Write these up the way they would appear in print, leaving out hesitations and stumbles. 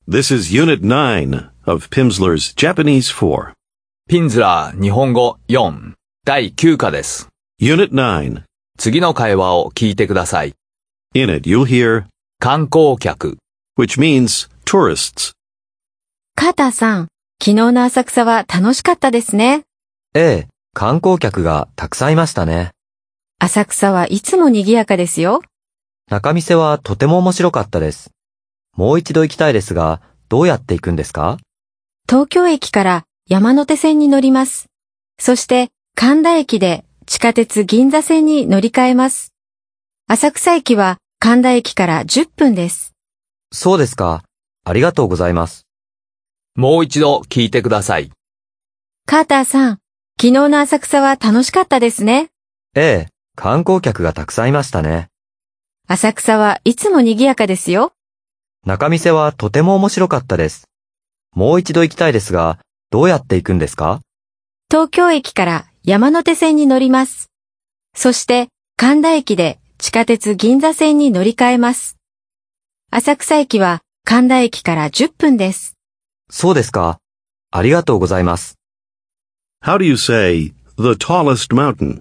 This is Unit 9 of Pimsleur's Japanese 4. ピンズラー日本語4第9課です。 Unit 9. 次の会話を聞いてください。 In it, you'll hear, 観光客、 which means tourists. カーターさん、昨日の浅草は楽しかったですね。 ええ、観光客がたくさんいましたね。 浅草はいつも賑やかですよ。 仲見世はとても面白かったです。もう一度行きたいですが、どうやって行くんですか？ 東京駅から山手線に乗ります。そして神田駅で地下鉄銀座線に乗り換えます。浅草駅は神田駅から10分です。 そうですか。ありがとうございます。 もう一度聞いてください。 カーターさん、昨日の浅草は楽しかったですね。 ええ、観光客がたくさんいましたね。 浅草はいつも賑やかですよ。 仲見世はとても面白かったです。もう一度行きたいですが、どうやって行くんですか？ 東京駅から山手線に乗ります。そして神田駅で地下鉄銀座線に乗り換えます。浅草駅は神田駅から10分です。 そうですか。ありがとうございます。 How do you say, the tallest mountain?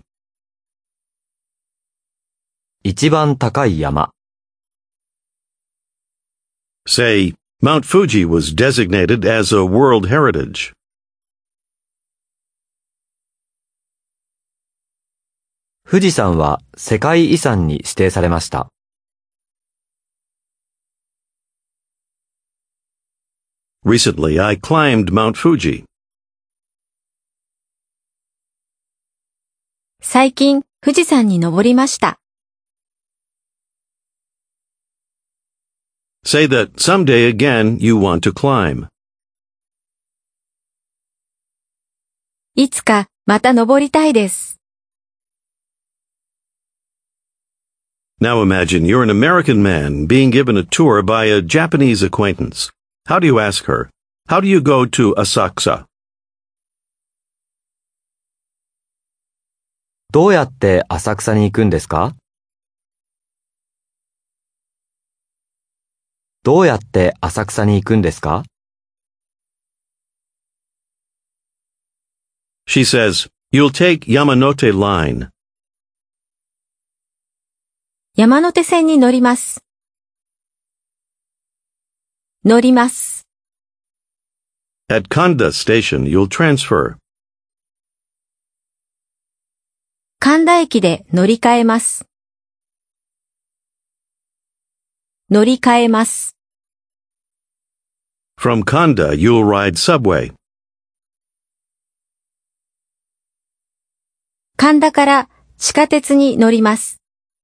一番高い山。 Say, Mount Fuji was designated as a World Heritage. 富士山は世界遺産に指定されました。 Recently, I climbed Mount Fuji. 最近、富士山に登りました。 Say that someday again you want to climb. いつかまた登りたいです。 Now imagine you're an American man being given a tour by a Japanese acquaintance. How do you ask her? How do you go to Asakusa? どうやって浅草に行くんですか？どうやって浅草に行くんですか？ She says, you'll take Yamanote Line. 山手線に乗ります。乗ります。 At Kanda Station, you'll transfer. 神田駅で乗り換えます。乗り換えます。 From Kanda, you'll ride subway. 神田から地下鉄に乗ります。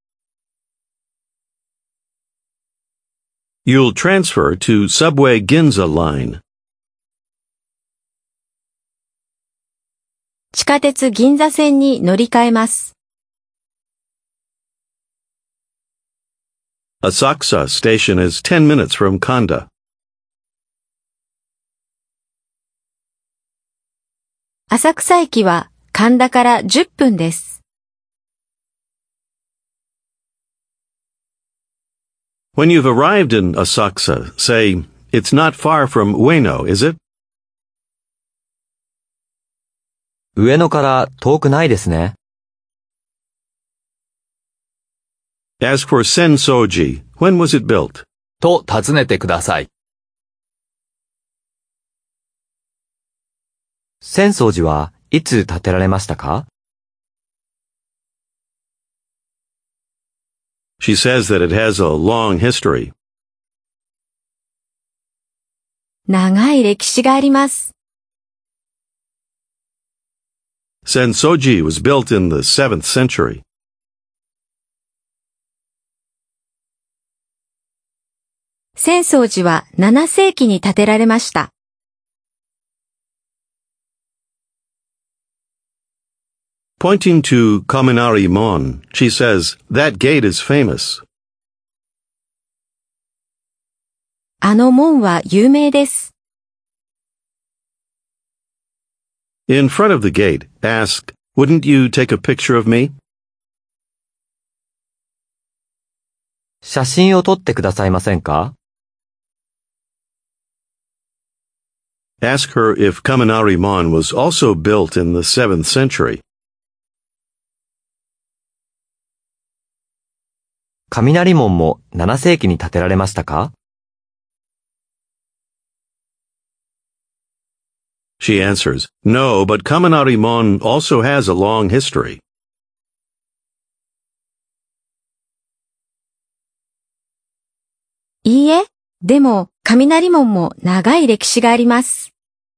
You'll transfer to Subway Ginza Line. 地下鉄銀座線に乗り換えます。 Asakusa Station is 10 minutes from Kanda. 浅草駅は神田から10分です。 When you've arrived in Asakusa, say, it's not far from Ueno, is it? 上野から遠くないですね。 As for Sensoji, when was it built? と尋ねてください。 浅草寺はいつ建てられましたか？ She says that it has a long history. 長い歴史があります。 Sensoji was built in the 7th century. 浅草寺は7世紀に建てられました。 Pointing to Kaminari Mon, she says, that gate is famous. あの門は有名です。 In front of the gate, ask, wouldn't you take a picture of me? 写真を撮ってくださいませんか？ Ask her if Kaminari-mon was also built in the 7th century. 雷門も7世紀に建てられましたか？ She answers, No, but Kaminari-mon also has a long history. いいえ、でも雷門も長い歴史があります。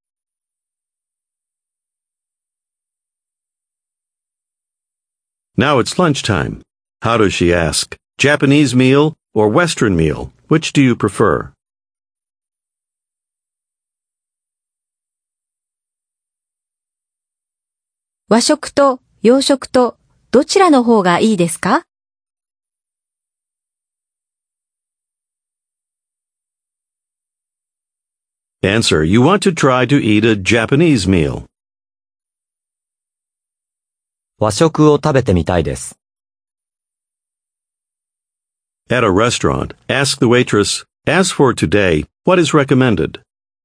Now it's lunchtime. How does she ask? Japanese meal or Western meal? Which do you prefer? 和食と洋食とどちらの方がいいですか？ Answer, you want to try to eat a Japanese meal. 和食を食べてみたいです。 At a restaurant, ask the waitress, As for today, what is recommended?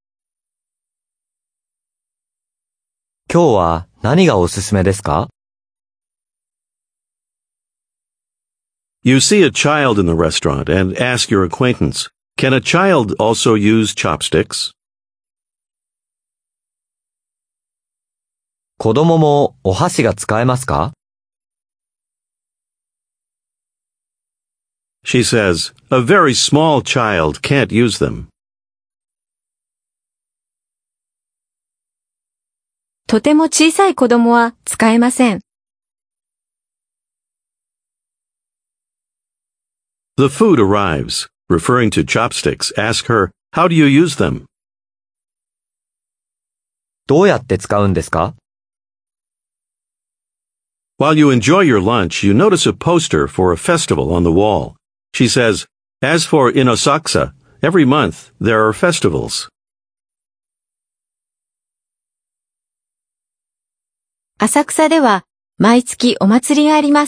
今日は何がおすすめですか？ You see a child in the restaurant and ask your acquaintance, Can a child also use chopsticks? 子供もお箸が使えますか？ She says, A very small child can't use them. とても小さい子供は使えません。 The food arrives. Referring to chopsticks, ask her, How do you use them? どうやって使うんですか？ While you enjoy your lunch, you notice a poster for a festival on the wall. She says, As for in Asakusa, every month there are festivals. 浅草では毎月お祭りがあります。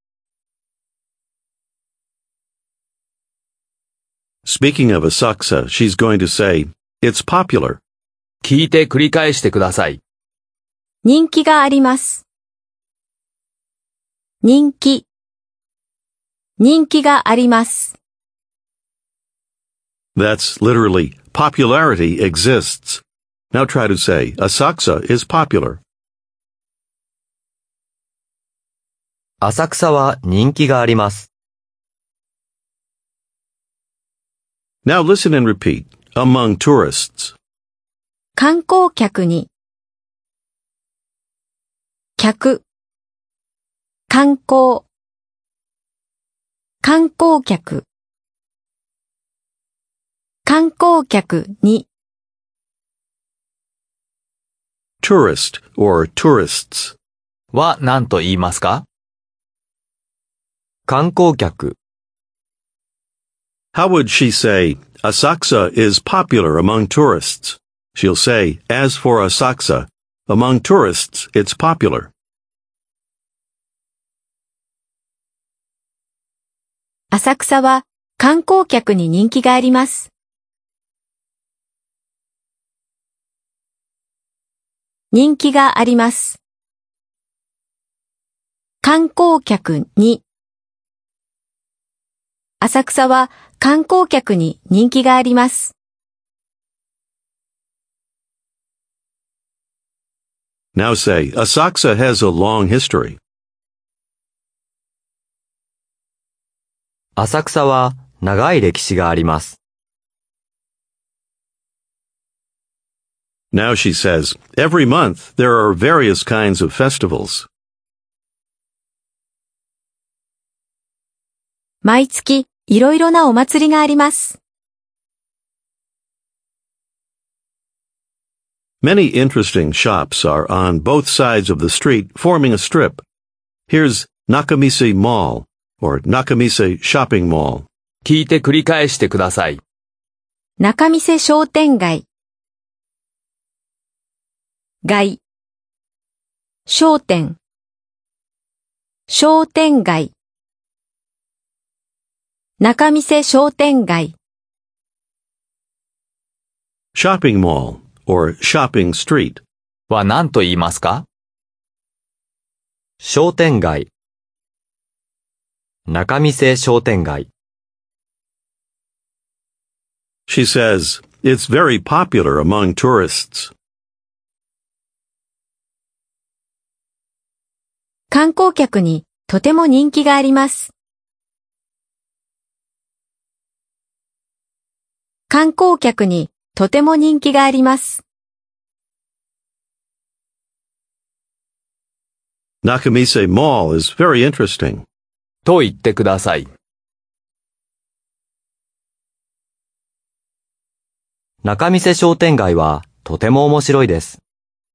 Speaking of Asakusa, she's going to say, It's popular. 聞いて繰り返してください。 人気があります。人気があります。 That's literally, popularity exists. Now try to say, Asakusa is popular. 浅草は人気があります。 Now listen and repeat. Among tourists. 観光客に客観光観光客観光客に Tourist or tourists. は何と言いますか？ 観光客。 How would she say, Asakusa is popular among tourists? She'll say, As for Asakusa, among tourists it's popular. 浅草は観光客に人気があります。人気があります。観光客に浅草は観光客に人気があります。 Now say, Asakusa has a long history. 浅草は長い歴史があります。 Now she says, Every month there are various kinds of festivals. 毎月いろいろなお祭りがあります。 Many interesting shops are on both sides of the street, forming a strip. Here's Nakamise Mall, or Nakamise Shopping Mall. 聞いて繰り返してください。 仲見世商店街街商店商店街仲見世商店街 Shopping mall, or shopping street. は何と言いますか？ 商店街。仲見世商店街。 She says, it's very popular among tourists. 観光客にとても人気があります。観光客にとても人気があります。 Nakamise Mall is very interesting. と言ってください。 仲見世商店街はとても面白いです。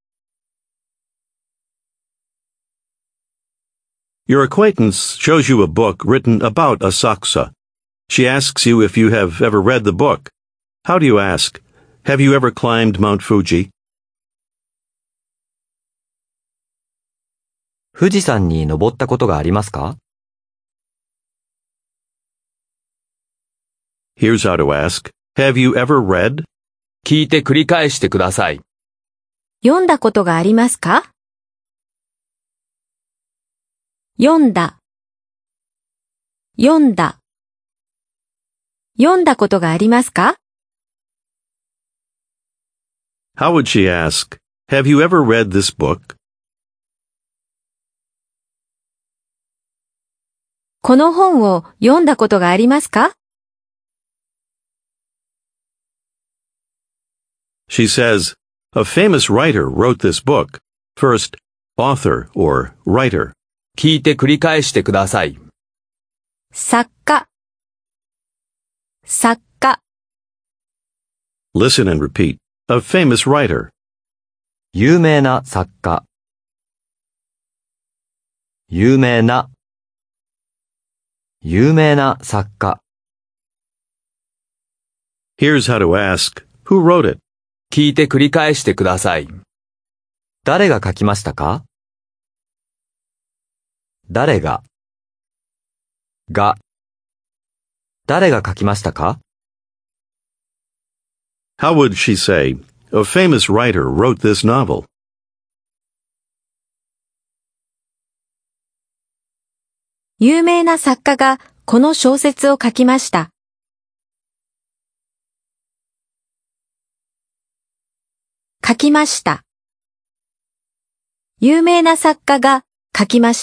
Your acquaintance shows you a book written about Asakusa. She asks you if you have ever read the book. How do you ask? Have you ever climbed Mount Fuji? 富士山に登ったことがありますか？ Here's how to ask. Have you ever read? 聞いて繰り返してください。 読んだことがありますか？読んだ。読んだ。読んだことがありますか？ How would she ask? Have you ever read this book? この本を読んだことがありますか？ She says, a famous writer wrote this book. First, author or writer. 聞いて繰り返してください。 作家。作家。 Listen and repeat. A famous writer. 有名な作家。有名な。有名な作家。 Here's how to ask. Who wrote it? 聞いて繰り返してください。 誰が書きましたか？誰が。が。誰が書きましたか？ How would she say, a famous writer wrote this novel? 有名な作家がこの小説を書きました。書きました。有名な作家が書きました。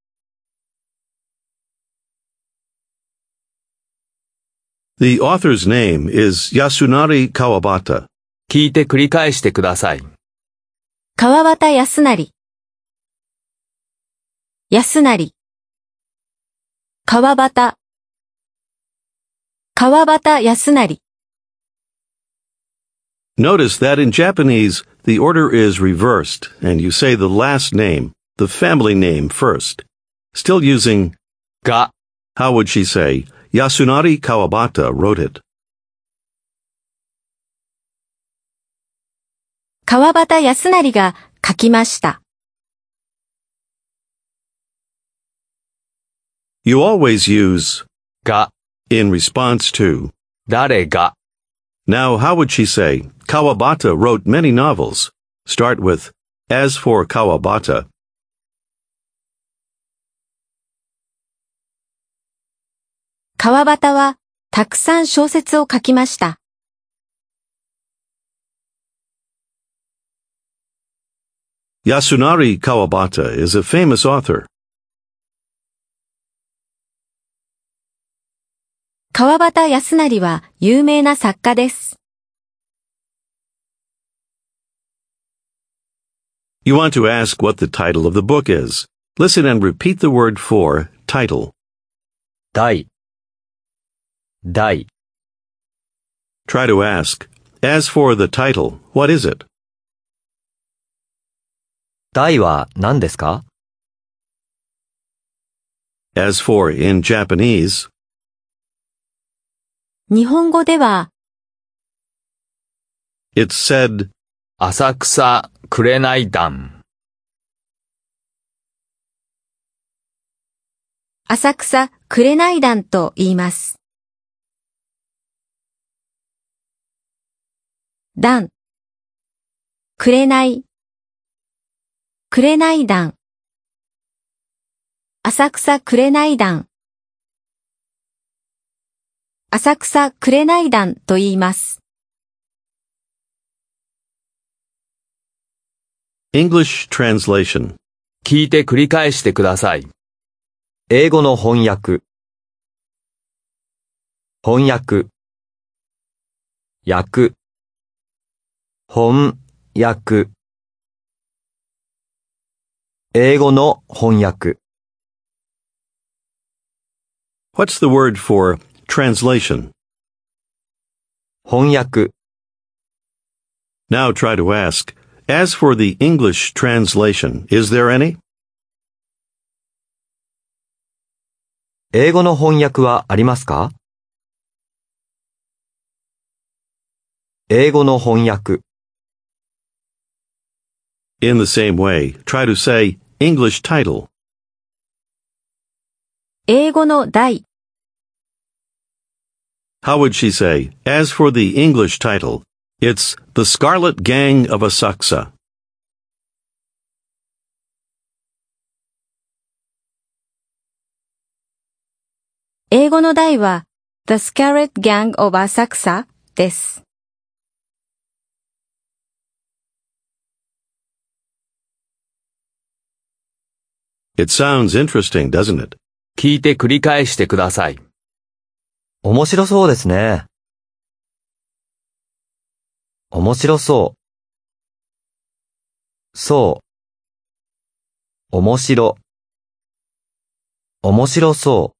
The author's name is Yasunari Kawabata. 聞いて繰り返してください。 川端康成。康成。川端。川端康成。 Notice that in Japanese, the order is reversed, and you say the last name, the family name first. Still using が、 how would she say, Yasunari Kawabata wrote it. 川端康成が書きました。 You always use が、 in response to. 誰が、 Now, how would she say, Kawabata wrote many novels? Start with, as for Kawabata. 川端はたくさん小説を書きました。 Yasunari Kawabata is a famous author. 川端康成は有名な作家です。 You want to ask what the title of the book is. Listen and repeat the word for title. 題。題。 Try to ask, as for the title, what is it? 題は何ですか？ As for in Japanese, 日本語では、 it's said, 浅草紅団。 浅草紅団と言います。団。 紅、紅団、浅草紅団、浅草紅団と言います。 English translation. 聞いて繰り返してください。 英語の翻訳。翻訳。訳。翻訳。英語の翻訳。 What's the word for translation? 翻訳。 Now try to ask, as for the English translation, is there any? 英語の翻訳はありますか？英語の翻訳。 In the same way, try to say English title. 英語の題、 How would she say, as for the English title, it's The Scarlet Gang of Asakusa. 英語の題は The Scarlet Gang of Asakusa です。 It sounds interesting, doesn't it? 聞いて繰り返してください。 面白そうですね。面白そう。そう。面白。面白そう。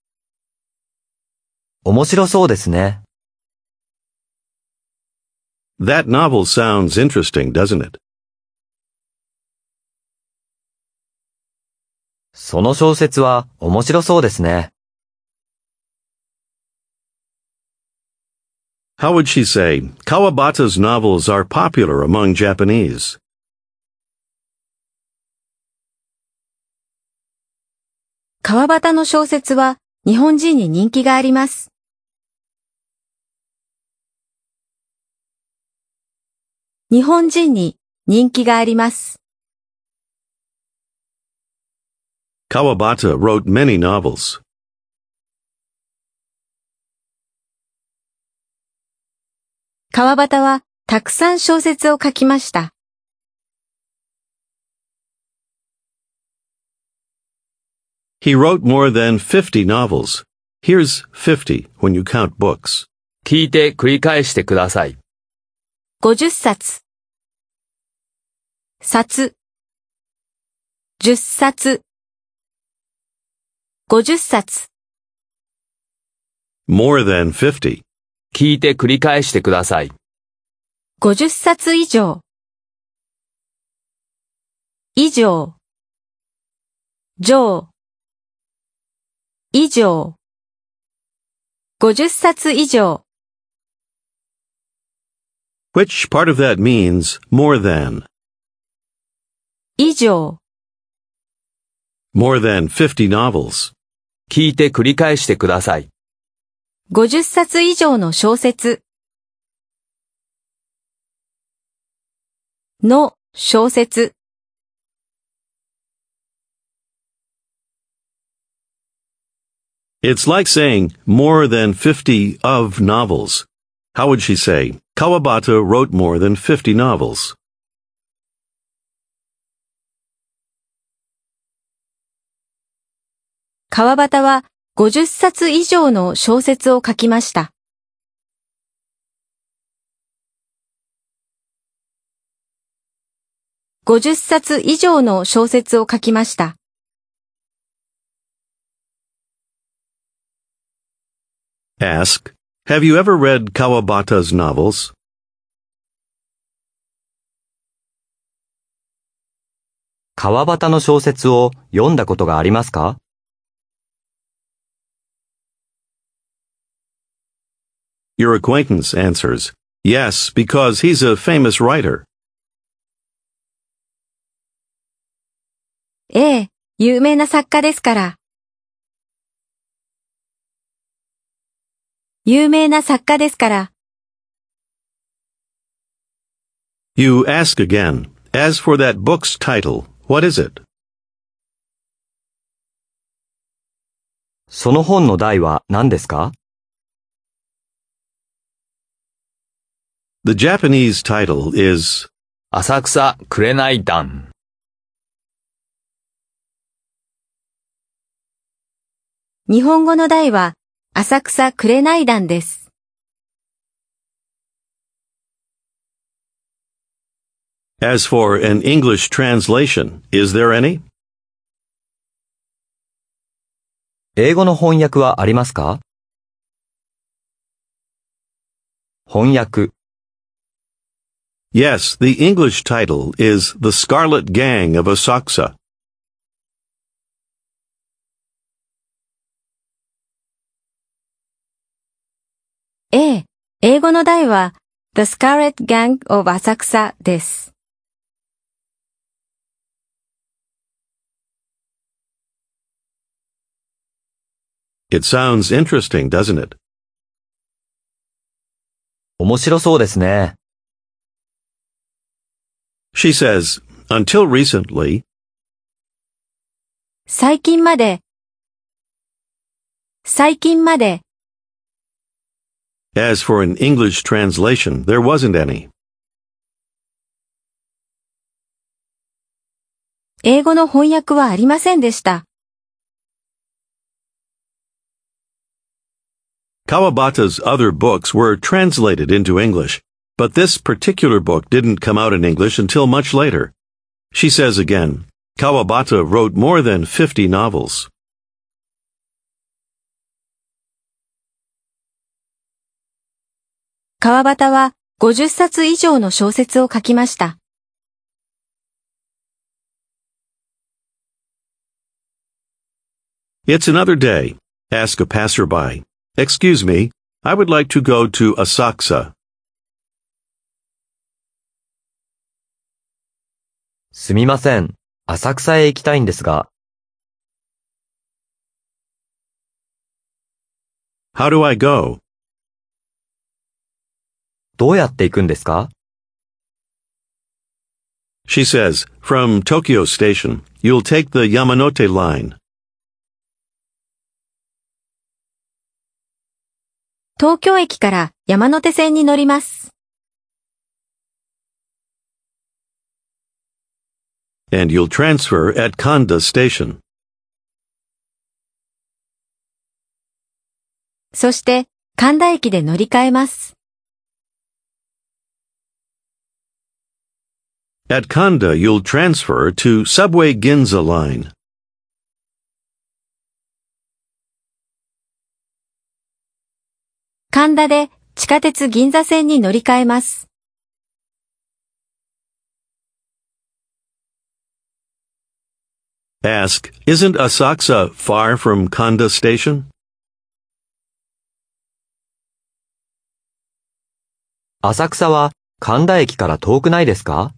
面白そうですね。 That novel sounds interesting, doesn't it? その小説は面白そうですね。 How would she say, Kawabata's novels are popular among Japanese? 川端の小説は日本人に人気があります。日本人に人気があります。 Kawabata wrote many novels. 川端はたくさん小説を書きました。 He wrote more than 50 novels. Here's 50 when you count books. 聞いて繰り返してください。 50冊。冊。10冊。50冊。 More than 50. 聞いて繰り返してください。 50冊以上。以上。上。以上。50冊以上。 Which part of that means more than? 以上。 More than 50 novels. 聞いて繰り返してください。 50冊以上の小説。の小説。 It's like saying more than 50 of novels. How would she say, Kawabata wrote more than 50 novels? 川端は50冊以上の小説を書きました。50冊以上の小説を書きました。 Ask, have you ever read Kawabata's novels? 川端の小説を読んだことがありますか？ Your acquaintance answers, yes, because he's a famous writer. ええ、有名な作家ですから。有名な作家ですから。 You ask again, as for that book's title, what is it? その本の題は何ですか？ The Japanese title is 浅草紅団。 日本語の題は浅草紅団です。 As for an English translation, is there any? 英語の翻訳はありますか？翻訳。 Yes, the English title is The Scarlet Gang of Asakusa. 英語の題は The Scarlet Gang of Asakusa です。 It sounds interesting, doesn't it? 面白そうですね。 She says, until recently, 最近まで as for an English translation, there wasn't any. 英語の翻訳はありませんでした。 Kawabata's other books were translated into English, but this particular book didn't come out in English until much later. She says again, Kawabata wrote more than 50 novels. 川端は50冊以上の小説を書きました。 It's another day. Ask a passerby. Excuse me, I would like to go to Asakusa. すみません。浅草へ行きたいんですが。 How do I go? どうやって行くんですか？ She says, from Tokyo Station, you'll take the Yamanote line. 東京駅から山手線に乗ります。 And you'll transfer at Kanda Station. そして神田駅で乗り換えます。 At Kanda, you'll transfer to Subway Ginza Line. 神田で地下鉄銀座線に乗り換えます。 Ask, isn't Asakusa far from Kanda Station? 浅草は神田駅から遠くないですか？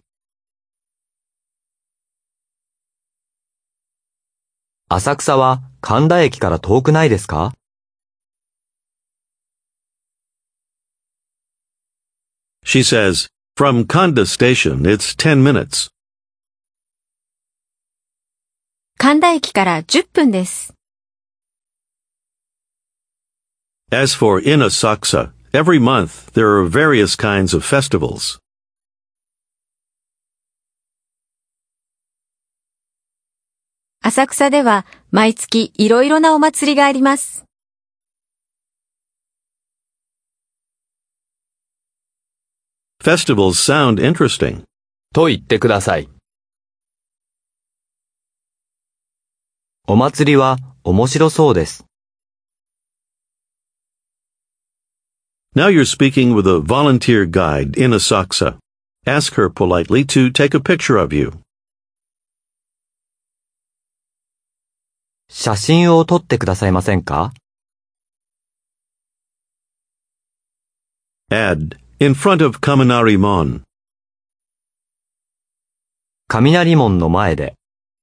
浅草は神田駅から遠くないですか？ She says, from Kanda Station, it's 10 minutes. 神田駅から10分です。 As for in Asakusa, every month there are various kinds of festivals. 浅草では毎月いろいろなお祭りがあります。 Festivals sound interesting. と言ってください。 お祭りは面白そうです。 Now you're speaking with a volunteer guide in Asakusa. Ask her politely to take a picture of you. 写真を撮ってくださいませんか？ Add, in front of Kaminari Mon. 雷門の前で。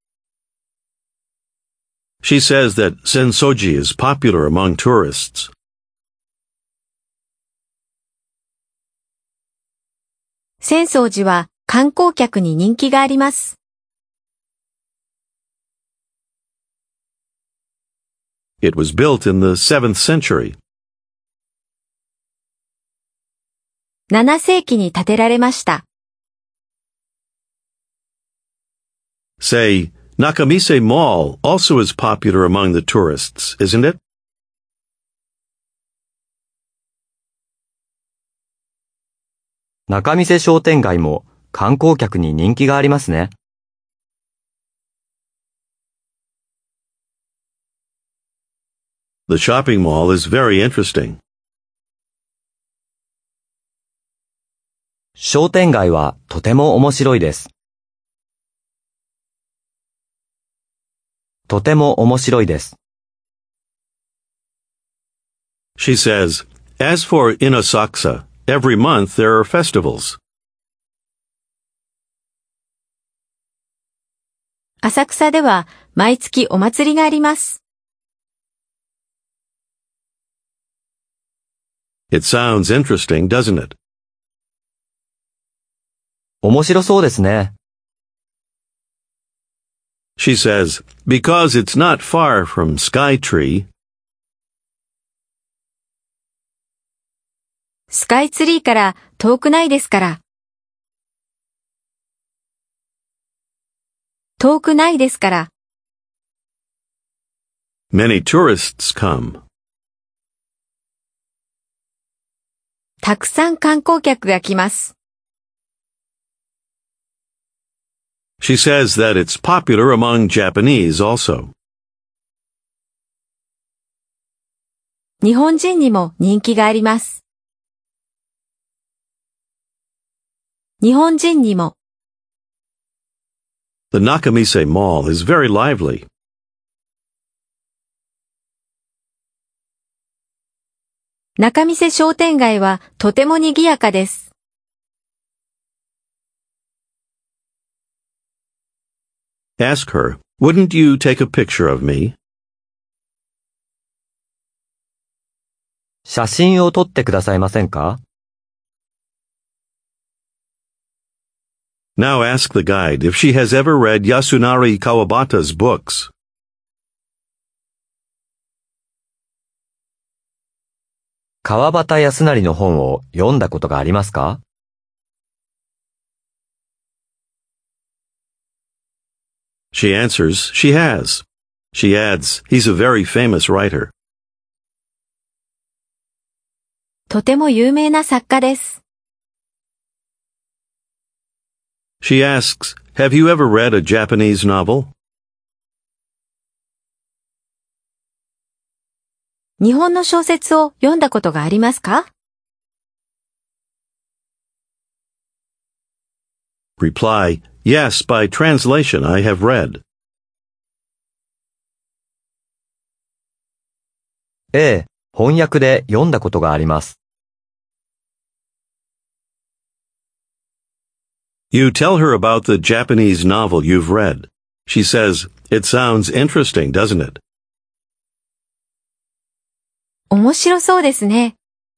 She says that Sensoji is popular among tourists. 浅草寺は観光客に人気があります。 It was built in the 7th century. 7世紀に建てられました。 Say, Nakamise Mall also is popular among the tourists, isn't it? 仲見世商店街も観光客に人気がありますね。 The shopping mall is very interesting. 商店街はとても面白いです。とても面白いです。 She says, as for in Asakusa, every month there are festivals. 浅草では毎月お祭りがあります。 It sounds interesting, doesn't it? 面白そうですね。 She says, because it's not far from Skytree. スカイツリーから遠くないですから。遠くないですから。 Many tourists come. たくさん観光客が来ます。 She says that it's popular among Japanese also. 日本人にも人気があります。日本人にも。 The Nakamise Mall is very lively. 仲見世商店街はとても賑やかです。 Ask her, wouldn't you take a picture of me? 写真を撮ってくださいませんか？ Now ask the guide if she has ever read Yasunari Kawabata's books. 川端康成の本を読んだことがありますか？ She answers she has. She adds, he's a very famous writer. とても有名な作家です。 She asks, have you ever read a Japanese novel? 日本の小説を読んだことがありますか？ Reply, yes, by translation I have read. ええ、翻訳で読んだことがあります。 You tell her about the Japanese novel you've read. She says, it sounds interesting, doesn't it? 面白そうですね。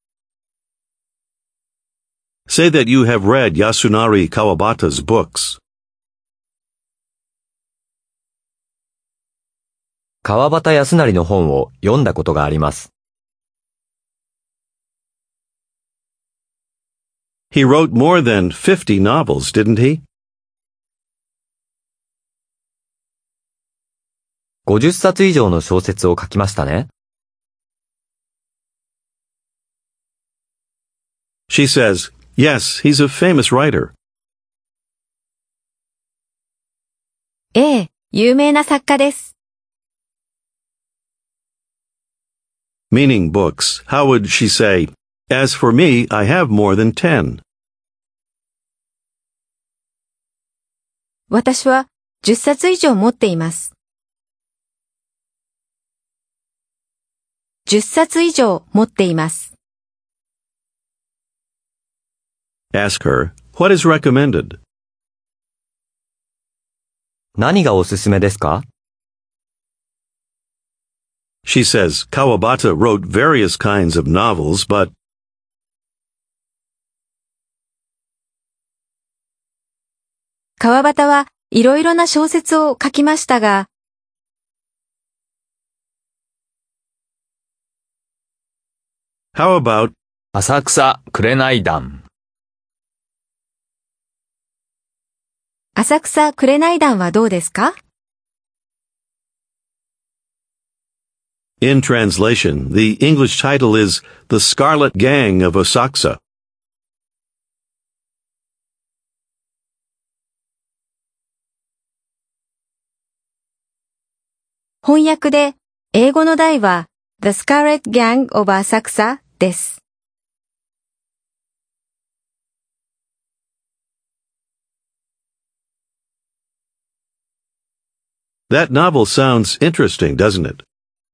Say that you have read Yasunari Kawabata's books. 川端康成の本を読んだことがあります。 He wrote more than 50 novels, didn't he? 50冊以上の小説を書きましたね。 She says, yes, he's a famous writer. ええ、有名な作家です。 Meaning books, how would she say, as for me, I have more than 10. 私は10冊以上持っています。10冊以上持っています。 Ask her, what is recommended? 何がおすすめですか？ She says Kawabata wrote various kinds of novels, but 川端はいろいろな小説を書きましたが、 How about 浅草紅団。 浅草紅団はどうですか？ In translation, the English title is The Scarlet Gang of Asakusa. 翻訳で、英語の題は The Scarlet Gang of Asakusa です。 That novel sounds interesting, doesn't it?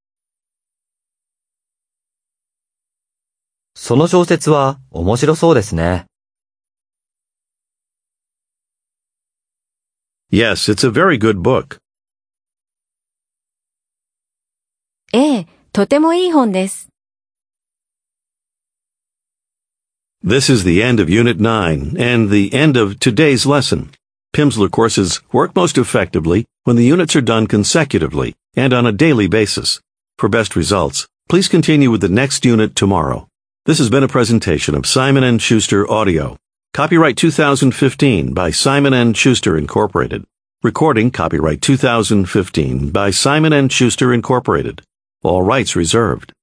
その小説は面白そうですね。 Yes, it's a very good book. ええ、とてもいい本です。 This is the end of Unit 9 and the end of today's lesson. Pimsleur courses work most effectively when the units are done consecutively and on a daily basis. For best results, please continue with the next unit tomorrow. This has been a presentation of Simon & Schuster Audio. Copyright 2015 by Simon & Schuster Incorporated. Recording copyright 2015 by Simon & Schuster Incorporated. All rights reserved.